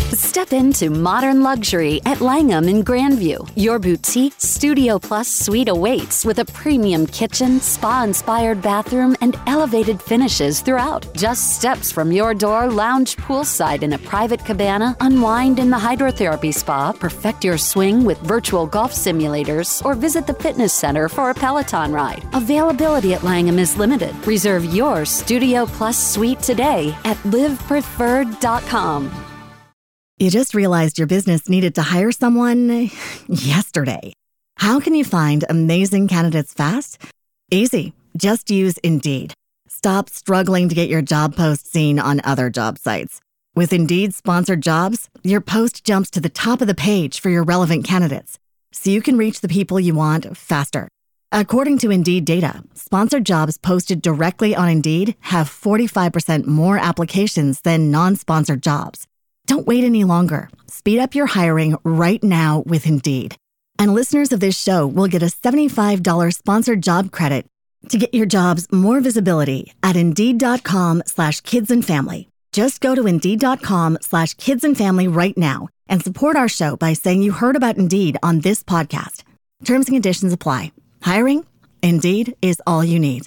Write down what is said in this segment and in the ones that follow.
Step into modern luxury at Langham in Grandview. Your boutique Studio Plus suite awaits with a premium kitchen, spa-inspired bathroom, and elevated finishes throughout. Just steps from your door, lounge poolside in a private cabana, unwind in the hydrotherapy spa, perfect your swing with virtual golf simulators, or visit the fitness center for a Peloton ride. Availability at Langham is limited. Reserve your Studio Plus suite today at livepreferred.com. You just realized your business needed to hire someone yesterday. How can you find amazing candidates fast? Easy. Just use Indeed. Stop struggling to get your job post seen on other job sites. With Indeed sponsored jobs, your post jumps to the top of the page for your relevant candidates, so you can reach the people you want faster. According to Indeed data, sponsored jobs posted directly on Indeed have 45% more applications than non-sponsored jobs. Don't wait any longer. Speed up your hiring right now with Indeed. And listeners of this show will get a $75 sponsored job credit to get your jobs more visibility at Indeed.com/kidsandfamily. Just go to Indeed.com/kidsandfamily right now and support our show by saying you heard about Indeed on this podcast. Terms and conditions apply. Hiring? Indeed is all you need.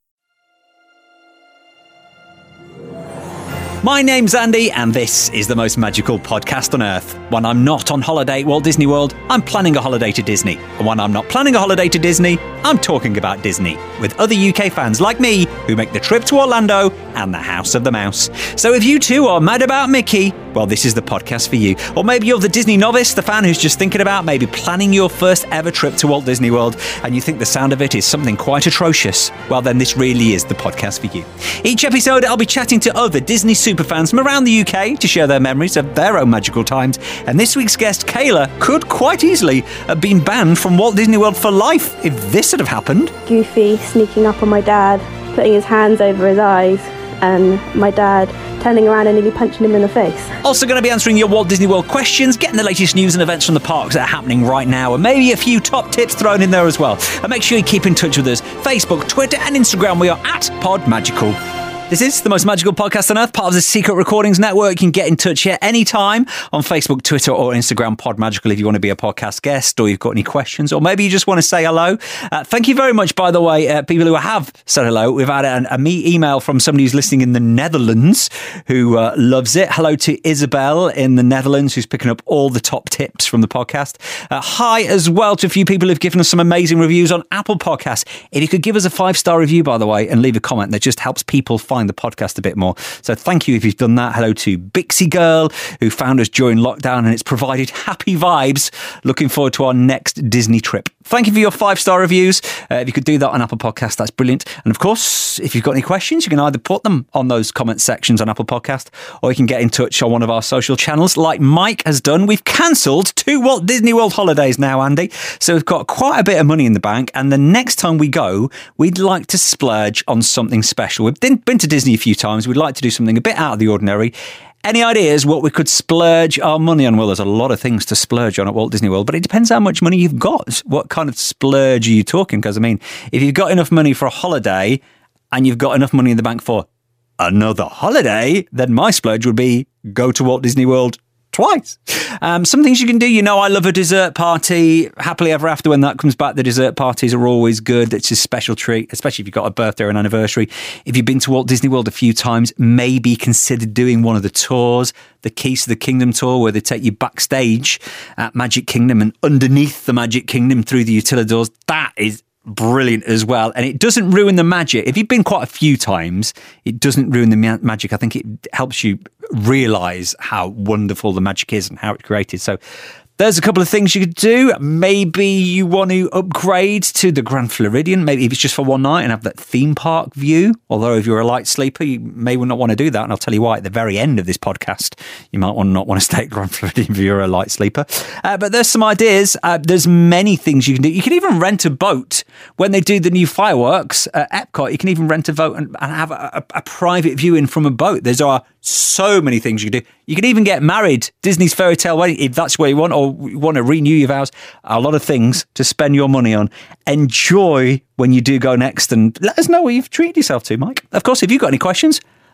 My name's Andy, and this is the most magical podcast on earth. When I'm not on holiday at Walt Disney World, I'm planning a holiday to Disney. And when I'm not planning a holiday to Disney, I'm talking about Disney with other UK fans like me who make the trip to Orlando and the House of the Mouse. So if you too are mad about Mickey, well, this is the podcast for you. Or maybe you're the Disney novice, the fan who's just thinking about maybe planning your first ever trip to Walt Disney World, and you think the sound of it is something quite atrocious. Well, then this really is the podcast for you. Each episode, I'll be chatting to other Disney superfans from around the UK to share their memories of their own magical times. And this week's guest, Kayla, could quite easily have been banned from Walt Disney World for life if this had have happened. Goofy sneaking up on my dad, putting his hands over his eyes, and my dad turning around and nearly punching him in the face. Also going to be answering your Walt Disney World questions, getting the latest news and events from the parks that are happening right now, and maybe a few top tips thrown in there as well. And make sure you keep in touch with us. Facebook, Twitter and Instagram, we are at PodMagical. This is the most magical podcast on earth, part of the Secret Recordings Network. You can get in touch here anytime on Facebook, Twitter or Instagram, PodMagical, if you want to be a podcast guest or you've got any questions, or maybe you just want to say hello. Thank you very much, by the way, people who have said hello. We've had a email from somebody who's listening in the Netherlands who loves it. Hello to Isabel in the Netherlands, who's picking up all the top tips from the podcast. Hi as well to a few people who've given us some amazing reviews on Apple Podcasts. If you could give us a 5-star review, by the way, and leave a comment, that just helps people find the podcast a bit more. So thank you if you've done that. Hello to Bixie Girl, who found us during lockdown, and it's provided happy vibes. Looking forward to our next Disney trip. Thank you for your 5-star reviews. If you could do that on Apple Podcast, that's brilliant. And of course, if you've got any questions, you can either put them on those comment sections on Apple Podcast, or you can get in touch on one of our social channels like Mike has done. We've cancelled 2 Walt Disney World holidays now, Andy. So we've got quite a bit of money in the bank. And the next time we go, we'd like to splurge on something special. We've been to Disney a few times. We'd like to do something a bit out of the ordinary. Any ideas what we could splurge our money on? Well, there's a lot of things to splurge on at Walt Disney World, but it depends how much money you've got. What kind of splurge are you talking? Because, I mean, if you've got enough money for a holiday and you've got enough money in the bank for another holiday, then my splurge would be go to Walt Disney World twice. Some things you can do. You know, I love a dessert party. Happily ever after, when that comes back, the dessert parties are always good. It's a special treat, especially if you've got a birthday or an anniversary. If you've been to Walt Disney World a few times, maybe consider doing one of the tours, the Keys to the Kingdom tour, where they take you backstage at Magic Kingdom and underneath the Magic Kingdom through the Utilidors. That is brilliant as well, and it doesn't ruin the magic. If you've been quite a few times, it doesn't ruin the magic. I think it helps you realise how wonderful the magic is and how it's created. So there's a couple of things you could do. Maybe you want to upgrade to the Grand Floridian, maybe if it's just for one night, and have that theme park view. Although if you're a light sleeper, you may not want to do that. And I'll tell you why at the very end of this podcast. You might not want to stay at Grand Floridian if you're a light sleeper. But there's some ideas. There's many things you can do. You can even rent a boat when they do the new fireworks at Epcot. You can even rent a boat and have a private viewing from a boat. There are so many things you can do. You can even get married, Disney's fairy tale wedding, if that's what you want, or you want to renew your vows. A lot of things to spend your money on. Enjoy when you do go next, and let us know what you've treated yourself to, Mike. Of course, if you've got any questions,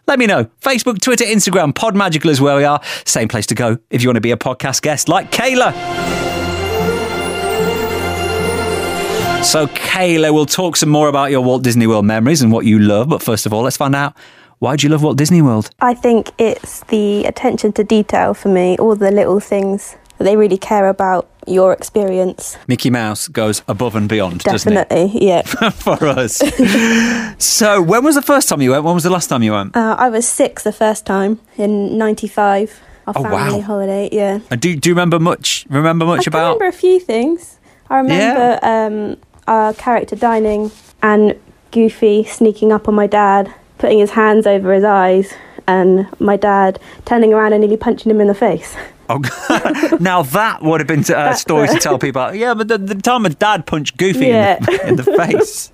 Let me know. Facebook, Twitter, Instagram, Pod Magical is where we are. Same place to go if you want to be a podcast guest like Kayla. So, Kayla, we'll talk some more about your Walt Disney World memories and what you love. But first of all, let's find out, why do you love Walt Disney World? I think it's the attention to detail for me, all the little things. They really care about your experience. Mickey Mouse goes above and beyond, doesn't it? Definitely, yeah. For us. So, when was the first time you went? When was the last time you went? I was 6 the first time in 95. Our family holiday, yeah. And do you remember much? I remember a few things. I remember our character dining and Goofy sneaking up on my dad, putting his hands over his eyes, and my dad turning around and nearly punching him in the face. Oh, now that would have been a story to tell people. Yeah, but the time my dad punched Goofy in the face.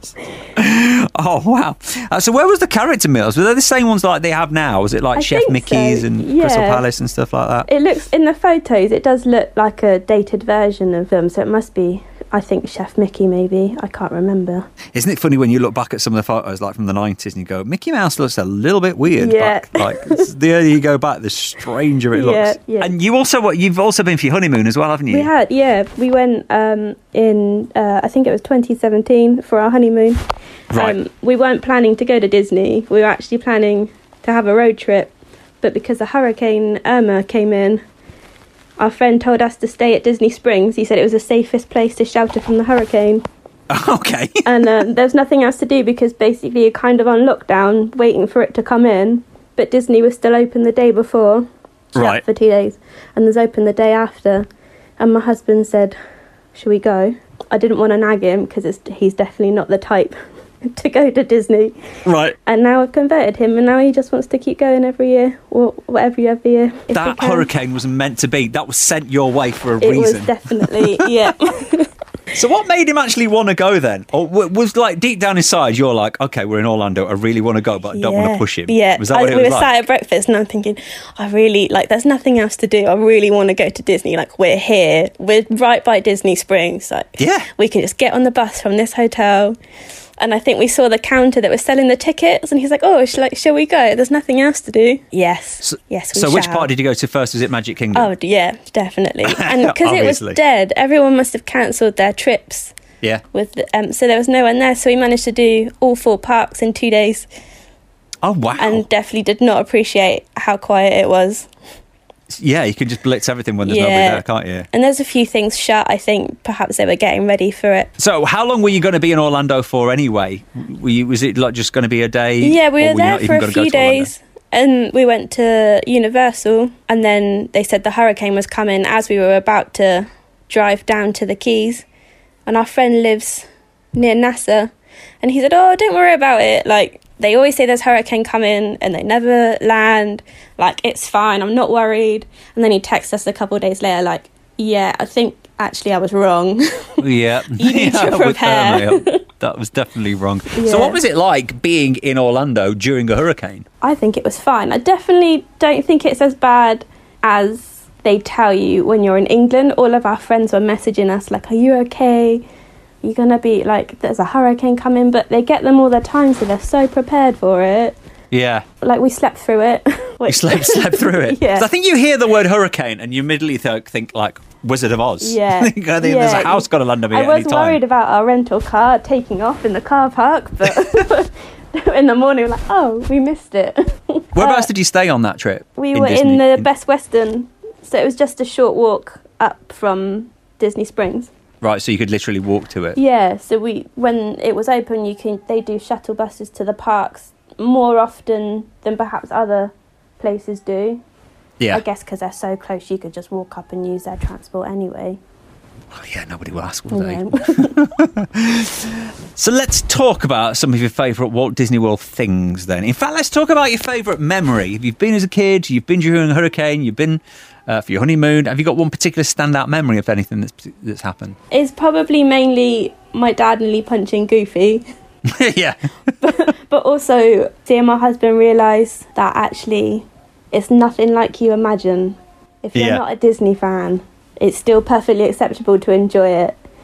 Oh, wow. So where was the character meals? Were they the same ones like they have now? Was it like Chef Mickey's and Crystal Palace and stuff like that? It looks, in the photos, it does look like a dated version of them, so it must be, I think, Chef Mickey maybe. I can't remember. Isn't it funny when you look back at some of the photos like from the 90s and you go, Mickey Mouse looks a little bit weird back. Like, the earlier you go back, the stranger it looks. Yeah. And you've also been for your honeymoon as well, haven't you? We had, yeah. We went in, I think it was 2017 for our honeymoon. Right. We weren't planning to go to Disney. We were actually planning to have a road trip. But because the Hurricane Irma came in, our friend told us to stay at Disney Springs. He said it was the safest place to shelter from the hurricane. Okay. And there was nothing else to do because basically you're kind of on lockdown, waiting for it to come in. But Disney was still open the day before. Shut for 2 days. And was open the day after. And my husband said, should we go? I didn't want to nag him because he's definitely not the type to go to Disney. Right. And now I've converted him and now he just wants to keep going every year or whatever year. That hurricane was meant to be. That was sent your way for a reason. It was definitely, yeah. So what made him actually want to go then? Or was like deep down inside you're like, okay, we're in Orlando, I really want to go, but I don't want to push him. Yeah. Was that what it was we were like? sat at breakfast and I'm thinking, I really, like, there's nothing else to do. I really want to go to Disney. Like, we're here. We're right by Disney Springs. Like, yeah. We can just get on the bus from this hotel. And I think we saw the counter that was selling the tickets and he's like, oh, shall we go? There's nothing else to do. Yes. So which part did you go to first? Was it Magic Kingdom? Oh, yeah, definitely. And because it was dead, everyone must have cancelled their trips. Yeah. So there was no one there. So we managed to do all 4 parks in 2 days. Oh, wow. And definitely did not appreciate how quiet it was. Yeah, you can just blitz everything when there's nobody there, can't you? And there's a few things shut. I think perhaps they were getting ready for it. So how long were you going to be in Orlando for anyway? Was it like just going to be a day? Yeah, we were there for a few days. And we went to Universal and then they said the hurricane was coming as we were about to drive down to the Keys. And our friend lives near NASA. And he said, oh, don't worry about it. Like, they always say there's a hurricane coming and they never land. Like, it's fine. I'm not worried. And then he texts us a couple of days later, like, yeah, I think actually I was wrong. Yeah. You need to prepare. That was definitely wrong. Yeah. So what was it like being in Orlando during a hurricane? I think it was fine. I definitely don't think it's as bad as they tell you when you're in England. All of our friends were messaging us like, are you okay? You're going to be like, there's a hurricane coming, but they get them all the time, so they're so prepared for it. Yeah. Like, we slept through it. You slept through it? Yeah. I think you hear the word hurricane and you immediately think like Wizard of Oz. Yeah. There's a house got to land on me at any time. I was worried about our rental car taking off in the car park, but in the morning we're like, oh, we missed it. Whereabouts did you stay on that trip? We were in the Best Western, so it was just a short walk up from Disney Springs. Right, so you could literally walk to it. Yeah, so when it was open, they do shuttle buses to the parks more often than perhaps other places do. Yeah. I guess because they're so close, you could just walk up and use their transport anyway. Oh, yeah, nobody will ask, will they? So let's talk about some of your favourite Walt Disney World things then. In fact, let's talk about your favourite memory. If you've been as a kid, you've been during a hurricane, you've been for your honeymoon, have you got one particular standout memory of anything that's happened? It's probably mainly my dad nearly punching Goofy. Yeah. but also seeing my husband realise that actually it's nothing like you imagine. If you're not a Disney fan, it's still perfectly acceptable to enjoy it.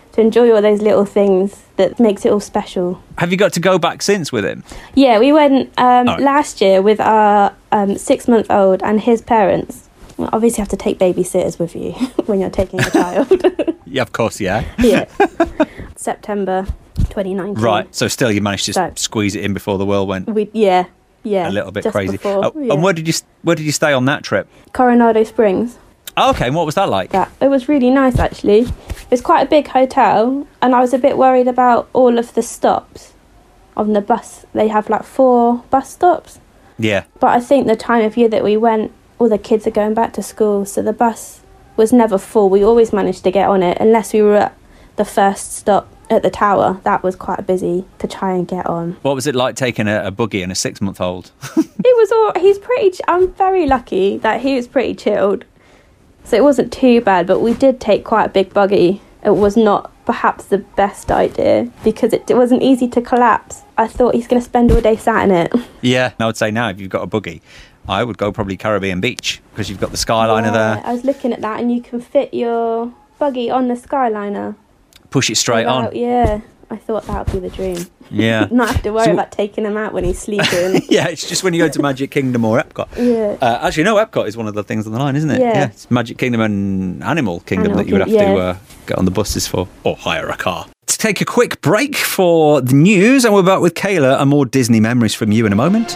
to enjoy all those little things that makes it all special. Have you got to go back since with him? Yeah, we went last year with our 6-month-old and his parents. Well, obviously you have to take babysitters with you when you're taking a child. Yeah, of course, yeah. Yeah. September 2019. Right, so still you managed to squeeze it in before the world went a little bit just crazy. Before, And where did you stay on that trip? Coronado Springs. Oh, okay, and what was that like? It was really nice, actually. It's quite a big hotel, and I was a bit worried about all of the stops on the bus. They have like 4 bus stops. Yeah. But I think the time of year that we went, all the kids are going back to school, so the bus was never full. We always managed to get on it, unless we were at the first stop at the tower. That was quite busy to try and get on. What was it like taking a buggy and a 6-month-old? I'm very lucky that he was pretty chilled. So it wasn't too bad, but we did take quite a big buggy. It was not perhaps the best idea because it wasn't easy to collapse. I thought he's going to spend all day sat in it. Yeah, I would say now if you've got a buggy, I would go probably Caribbean Beach because you've got the Skyliner there. I was looking at that and you can fit your buggy on the Skyliner. Push it straight on. Yeah, I thought that would be the dream. Yeah. Not have to worry about taking him out when he's sleeping. Yeah, it's just when you go to Magic Kingdom or Epcot. Yeah. Actually, no, Epcot is one of the things on the line, isn't it? Yeah. It's Magic Kingdom and Animal Kingdom that you would have to get on the buses for or hire a car. To take a quick break for the news, and we're back with Kayla and more Disney memories from you in a moment.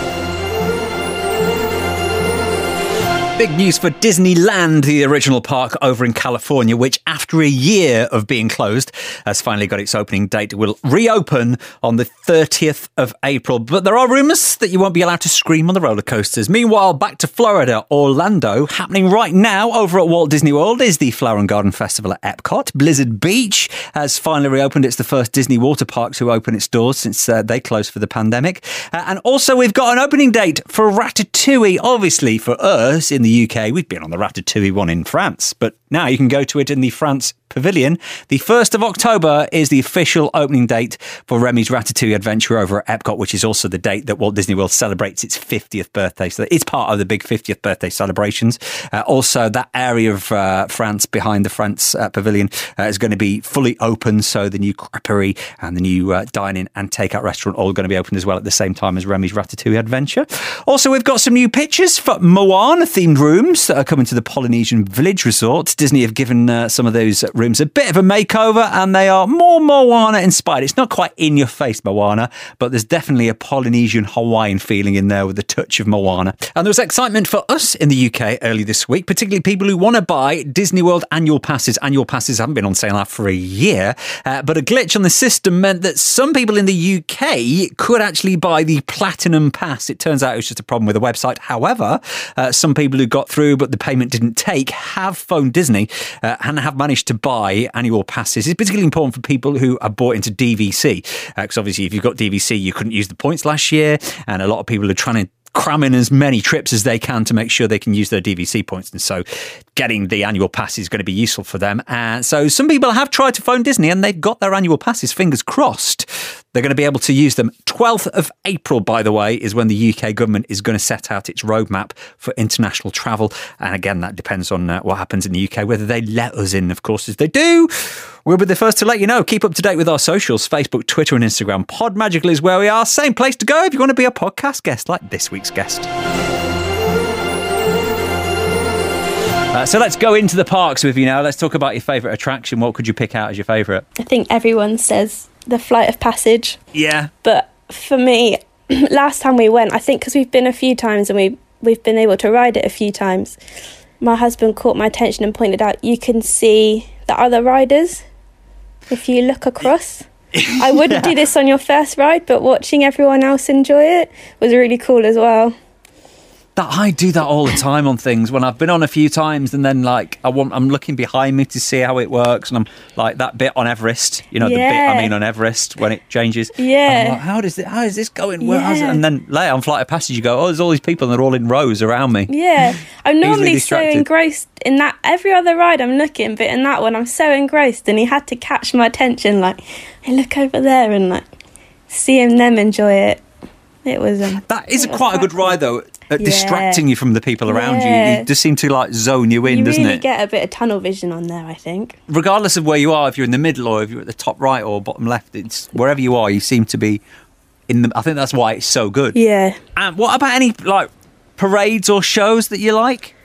Big news for Disneyland, the original park over in California, which after a year of being closed has finally got its opening date. It will reopen on the 30th of April. But there are rumours that you won't be allowed to scream on the roller coasters. Meanwhile, back to Florida, Orlando. Happening right now over at Walt Disney World is the Flower and Garden Festival at Epcot. Blizzard Beach has finally reopened. It's the first Disney water park to open its doors since they closed for the pandemic. And also we've got an opening date for Ratatouille. Obviously for us in the UK, we've been on the Ratatouille one in France, but now you can go to it in the France Pavilion. The 1st of October is the official opening date for Remy's Ratatouille Adventure over at Epcot, which is also the date that Walt Disney World celebrates its 50th birthday. So it's part of the big 50th birthday celebrations. Also, that area of France behind the France Pavilion is going to be fully open. So the new creperie and the new dine-in and take-out restaurant all going to be open as well at the same time as Remy's Ratatouille Adventure. Also, we've got some new pictures for Moana themed rooms that are coming to the Polynesian Village Resort. Disney have given some of those rooms a bit of a makeover and they are more Moana inspired. It's not quite in your face Moana, but there's definitely a Polynesian Hawaiian feeling in there with a touch of Moana. And there was excitement for us in the UK early this week, particularly people who want to buy Disney World annual passes. Annual passes haven't been on sale now for a year, but a glitch on the system meant that some people in the UK could actually buy the Platinum Pass. It turns out it was just a problem with the website. However, some people who got through but the payment didn't take have phoned Disney and have managed to buy annual passes. It's particularly important for people who are bought into DVC because obviously if you've got DVC you couldn't use the points last year, and a lot of people are trying to cram in as many trips as they can to make sure they can use their DVC points, and so getting the annual pass is going to be useful for them. And so some people have tried to phone Disney and they've got their annual passes, fingers crossed they're going to be able to use them. 12th of April, by the way, is when the UK government is going to set out its roadmap for international travel. And again, that depends on what happens in the UK, whether they let us in, of course. If they do, we'll be the first to let you know. Keep up to date with our socials, Facebook, Twitter and Instagram. Pod Magical is where we are. Same place to go if you want to be a podcast guest like this week's guest. So let's go into the parks with you now. Let's talk about your favourite attraction. What could you pick out as your favourite? I think everyone says the Flight of Passage. Yeah. But for me, last time we went, I think because we've been a few times and we've been able to ride it a few times, my husband caught my attention and pointed out you can see the other riders if you look across. I wouldn't do this on your first ride, but watching everyone else enjoy it was really cool as well. I do that all the time on things when I've been on a few times, and then like I'm looking behind me to see how it works, and I'm like that bit on Everest, the bit on Everest when it changes. Yeah. Like, how is this going? Where is it? And then later on Flight of Passage, you go, there's all these people and they're all in rows around me. Yeah. I'm normally so engrossed in that. Every other ride I'm looking, but in that one I'm so engrossed, and he had to catch my attention. Like, hey, look over there, and like seeing them enjoy it. It was that is quite a good ride though. at distracting you from the people around you. It just seems to like zone you in, doesn't it? You really get a bit of tunnel vision on there, I think. Regardless of where you are, if you're in the middle or if you're at the top right or bottom left, it's wherever you are, you seem to be in the. I think that's why it's so good. Yeah. And what about any like parades or shows that you like?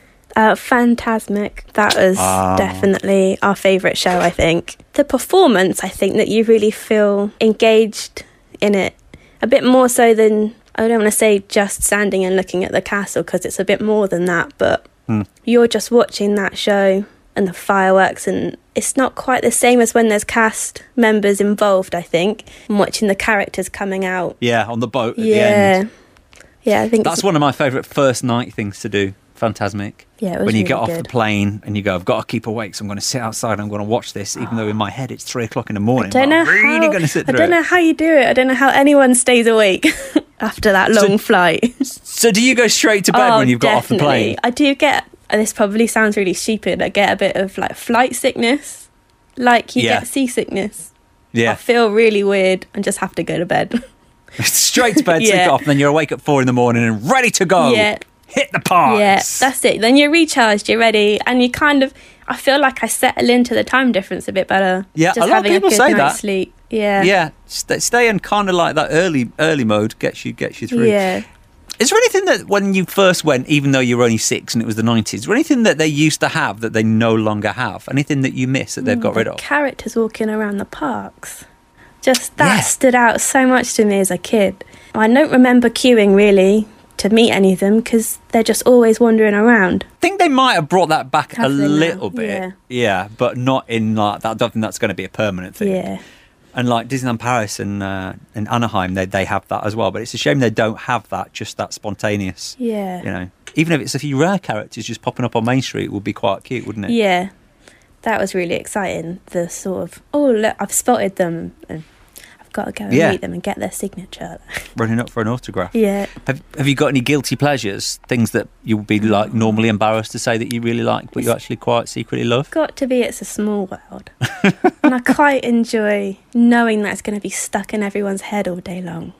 Fantasmic. That was definitely our favourite show, I think. The performance, I think that you really feel engaged in it a bit more so than, I don't want to say just standing and looking at the castle, because it's a bit more than that, but you're just watching that show and the fireworks, and it's not quite the same as when there's cast members involved, I think, and watching the characters coming out. Yeah, on the boat at the end. Yeah, I think that's one of my favourite first night things to do. Fantasmic. Yeah, it was when you really get off good. the plane and you go, I've got to keep awake, so I'm going to sit outside and I'm going to watch this, even though in my head it's 3 o'clock in the morning. I don't know how you do it. I don't know how anyone stays awake after that long flight. So do you go straight to bed when you've got off the plane? I do get, this probably sounds really stupid, I get a bit of like flight sickness, like you get seasickness. Yeah. I feel really weird and just have to go to bed. Straight to bed, sleep it off, and then you're awake at 4 in the morning and ready to go. Yeah. Hit the parks. Yeah, that's it. Then you're recharged, you're ready, and you kind of, I feel like I settle into the time difference a bit better. Yeah, just a lot of having people a good say night's that. sleep. Yeah. Yeah, stay in kind of like that early mode gets you through. Yeah. Is there anything that when you first went, even though you were only 6 and it was the 90s, is there anything that they used to have that they no longer have? Anything that you miss that they've got rid of? Characters walking around the parks. Just that stood out so much to me as a kid. I don't remember queuing really to meet any of them because they're just always wandering around. I think they might have brought that back a little bit. Yeah. Yeah, but not in like that. I don't think that's going to be a permanent thing. Yeah. And like Disneyland Paris and Anaheim, they have that as well. But it's a shame they don't have that, just that spontaneous. Yeah. You know, even if it's a few rare characters just popping up on Main Street, would be quite cute, wouldn't it? Yeah. That was really exciting. The sort of, oh, look, I've spotted them and I've got to go and meet them and get their signature. Running up for an autograph. Yeah. Have you got any guilty pleasures? Things that you would be like normally embarrassed to say that you really like, but you actually quite secretly love? Got to be It's a Small World. And I quite enjoy knowing that's going to be stuck in everyone's head all day long.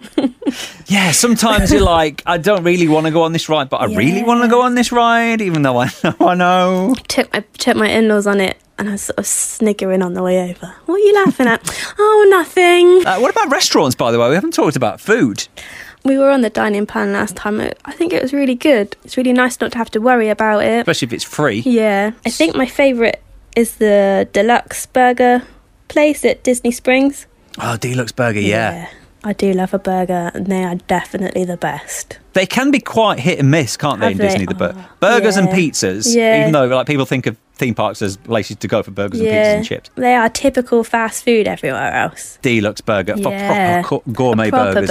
Yeah, sometimes you're like, I don't really want to go on this ride, but I really want to go on this ride, even though I know. Took my in-laws on it, and I was sort of sniggering on the way over. What are you laughing at? Oh, nothing. What about restaurants, by the way? We haven't talked about food. We were on the dining plan last time. I think it was really good. It's really nice not to have to worry about it. Especially if it's free. Yeah. I think my favourite is the Deluxe Burger place at Disney Springs. Oh, Deluxe Burger, yeah. I do love a burger, and they are definitely the best. They can be quite hit and miss, can't they, in Disney? Burgers and pizzas, even though like people think of theme parks as places to go for burgers and pizzas and chips. They are typical fast food everywhere else. Deluxe Burger for proper gourmet burgers.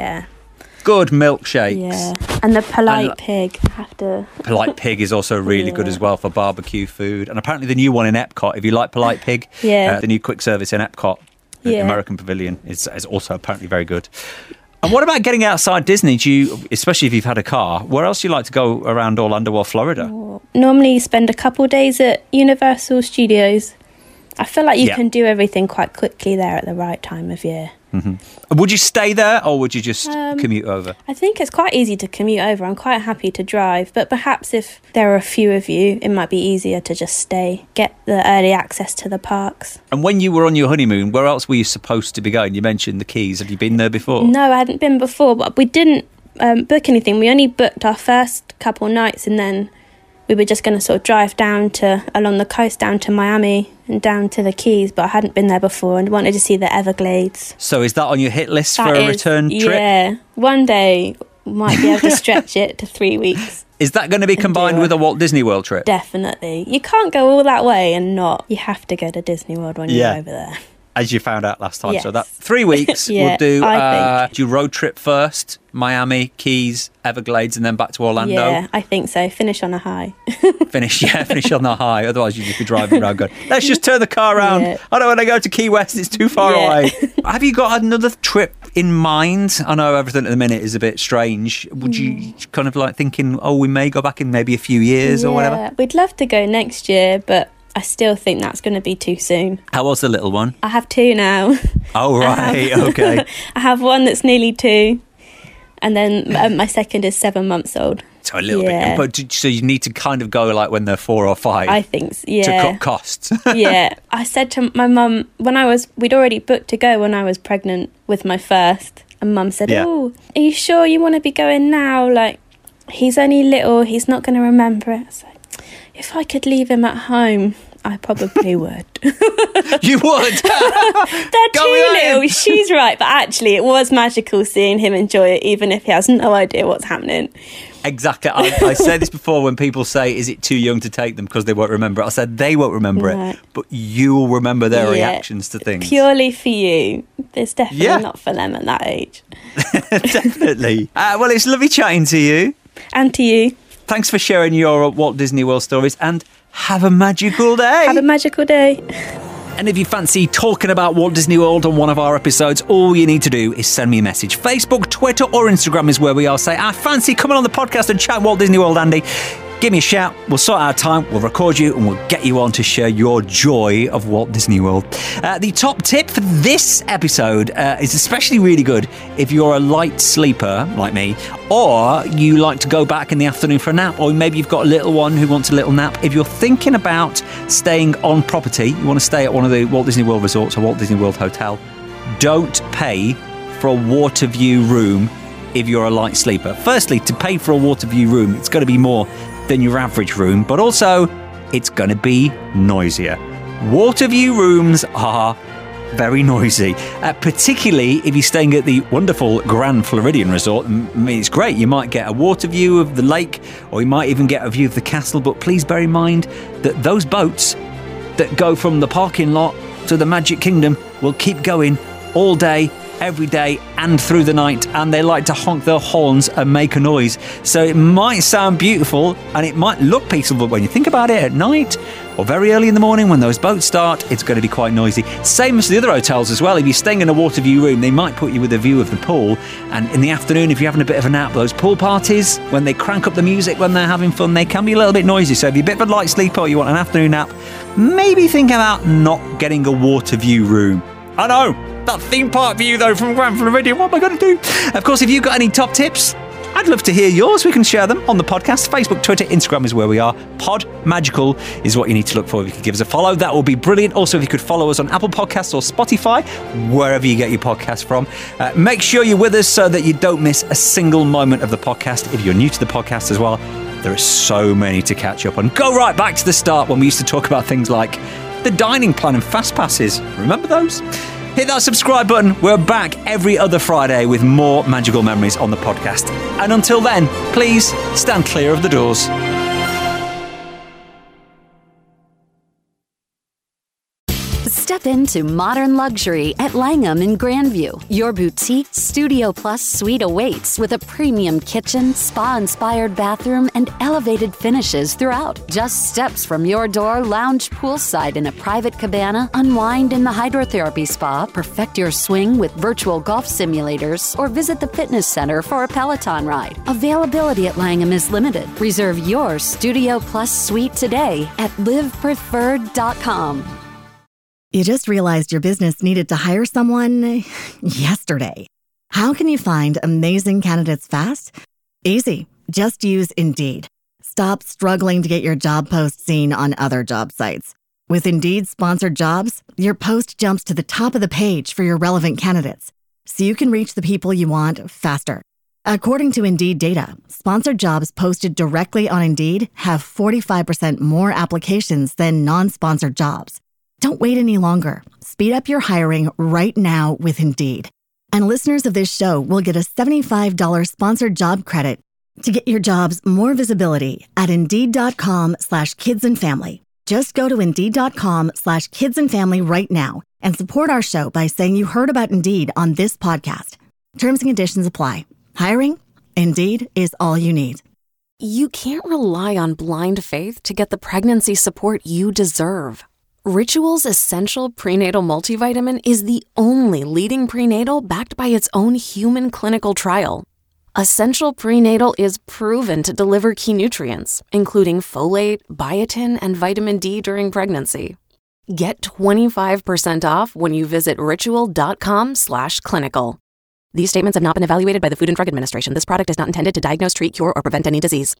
Good milkshakes. Yeah. And the Polite Pig. Polite Pig is also really good as well for barbecue food. And apparently the new one in Epcot, if you like Polite Pig, the new quick service in Epcot, the American Pavilion, is also apparently very good. And what about getting outside Disney? Do you, especially if you've had a car, where else do you like to go around Orlando or Florida? Normally spend a couple days at Universal Studios. I feel like you can do everything quite quickly there at the right time of year. Mm-hmm. Would you stay there or would you just commute over? I think it's quite easy to commute over. I'm quite happy to drive, but perhaps if there are a few of you, it might be easier to just stay, get the early access to the parks. And when you were on your honeymoon, where else were you supposed to be going? You mentioned the Keys. Have you been there before? No, I hadn't been before, but we didn't book anything. We only booked our first couple nights, and then we were just going to sort of drive along the coast down to Miami and down to the Keys, but I hadn't been there before and wanted to see the Everglades. So is that on your hit list for a return trip? Yeah, one day might be able to stretch it to 3 weeks. Is that going to be combined with a Walt Disney World trip? Definitely. You can't go all that way and not. You have to go to Disney World when you're over there. As you found out last time. Yes. So that 3 weeks we'll do road trip first, Miami, Keys, Everglades, and then back to Orlando. Yeah, I think so. Finish on a high. Finish on the high. Otherwise you'd just be driving around going, let's just turn the car around. Yeah. I don't want to go to Key West. It's too far away. Have you got another trip in mind? I know everything at the minute is a bit strange. Would you kind of like thinking, we may go back in maybe a few years or whatever? We'd love to go next year, but I still think that's going to be too soon. How old's the little one? I have 2 now. Oh, right. Okay. I have one that's nearly 2. And then my second is 7 months old. So a little bit. But so you need to kind of go like when they're 4 or 5. I think so, yeah. To cut costs. Yeah. I said to my mum, we'd already booked to go when I was pregnant with my first. And Mum said, "Oh, are you sure you want to be going now? Like, he's only little, he's not going to remember it." So, if I could leave him at home, I probably would. You would? They're too little. She's right. But actually, it was magical seeing him enjoy it, even if he has no idea what's happening. Exactly. I say this before when people say, is it too young to take them because they won't remember it? I said, they won't remember it, but you'll remember their reactions to things. Purely for you. It's definitely not for them at that age. Definitely. Well, it's lovely chatting to you. And to you. Thanks for sharing your Walt Disney World stories, and have a magical day. Have a magical day. And if you fancy talking about Walt Disney World on one of our episodes, all you need to do is send me a message. Facebook, Twitter or Instagram is where we are. Say, I fancy coming on the podcast and chat Walt Disney World, Andy. Give me a shout. We'll sort out a time. We'll record you and we'll get you on to share your joy of Walt Disney World. The top tip for this episode is especially really good if you're a light sleeper like me, or you like to go back in the afternoon for a nap, or maybe you've got a little one who wants a little nap. If you're thinking about staying on property, you want to stay at one of the Walt Disney World resorts or Walt Disney World Hotel, don't pay for a water view room if you're a light sleeper. Firstly, to pay for a water view room, it's going to be more than your average room, but also it's going to be noisier. Water view rooms are very noisy, particularly if you're staying at the wonderful Grand Floridian Resort. I mean, it's great. You might get a water view of the lake, or you might even get a view of the castle, but please bear in mind that those boats that go from the parking lot to the Magic Kingdom will keep going all day, every day and through the night, and they like to honk their horns and make a noise. So it might sound beautiful and it might look peaceful, but when you think about it at night or very early in the morning when those boats start, it's going to be quite noisy. Same as the other hotels as well. If you're staying in a water view room, they might put you with a view of the pool, and in the afternoon, if you're having a bit of a nap, those pool parties, when they crank up the music when they're having fun, they can be a little bit noisy. So if you're a bit of a light sleeper or you want an afternoon nap, maybe think about not getting a water view room. I know, that theme park view though from Grand Floridian, what am I going to do? Of course, if you've got any top tips, I'd love to hear yours. We can share them on the podcast. Facebook, Twitter, Instagram is where we are. Pod Magical is what you need to look for. If you could give us a follow, that will be brilliant. Also, if you could follow us on Apple Podcasts or Spotify, wherever you get your podcast from. Make sure you're with us so that you don't miss a single moment of the podcast. If you're new to the podcast as well, there are so many to catch up on. Go right back to the start when we used to talk about things like the dining plan and fast passes. Remember those? Hit that subscribe button. We're back every other Friday with more magical memories on the podcast. And until then, please stand clear of the doors. Step into modern luxury at Langham in Grandview. Your boutique Studio Plus suite awaits with a premium kitchen, spa-inspired bathroom, and elevated finishes throughout. Just steps from your door, lounge poolside in a private cabana, unwind in the hydrotherapy spa, perfect your swing with virtual golf simulators, or visit the fitness center for a Peloton ride. Availability at Langham is limited. Reserve your Studio Plus suite today at livepreferred.com. You just realized your business needed to hire someone yesterday. How can you find amazing candidates fast? Easy. Just use Indeed. Stop struggling to get your job post seen on other job sites. With Indeed sponsored jobs, your post jumps to the top of the page for your relevant candidates, so you can reach the people you want faster. According to Indeed data, sponsored jobs posted directly on Indeed have 45% more applications than non-sponsored jobs. Don't wait any longer. Speed up your hiring right now with Indeed. And listeners of this show will get a $75 sponsored job credit to get your jobs more visibility at Indeed.com/kidsandfamily. Just go to Indeed.com/kidsandfamily right now and support our show by saying you heard about Indeed on this podcast. Terms and conditions apply. Hiring? Indeed is all you need. You can't rely on blind faith to get the pregnancy support you deserve. Ritual's Essential Prenatal Multivitamin is the only leading prenatal backed by its own human clinical trial. Essential Prenatal is proven to deliver key nutrients, including folate, biotin, and vitamin D during pregnancy. Get 25% off when you visit ritual.com/clinical. These statements have not been evaluated by the Food and Drug Administration. This product is not intended to diagnose, treat, cure, or prevent any disease.